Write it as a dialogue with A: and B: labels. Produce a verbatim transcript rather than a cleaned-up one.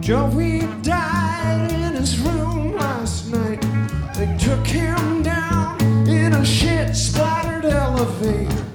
A: Joey died in his room last night. They took him down in a shit splattered elevator.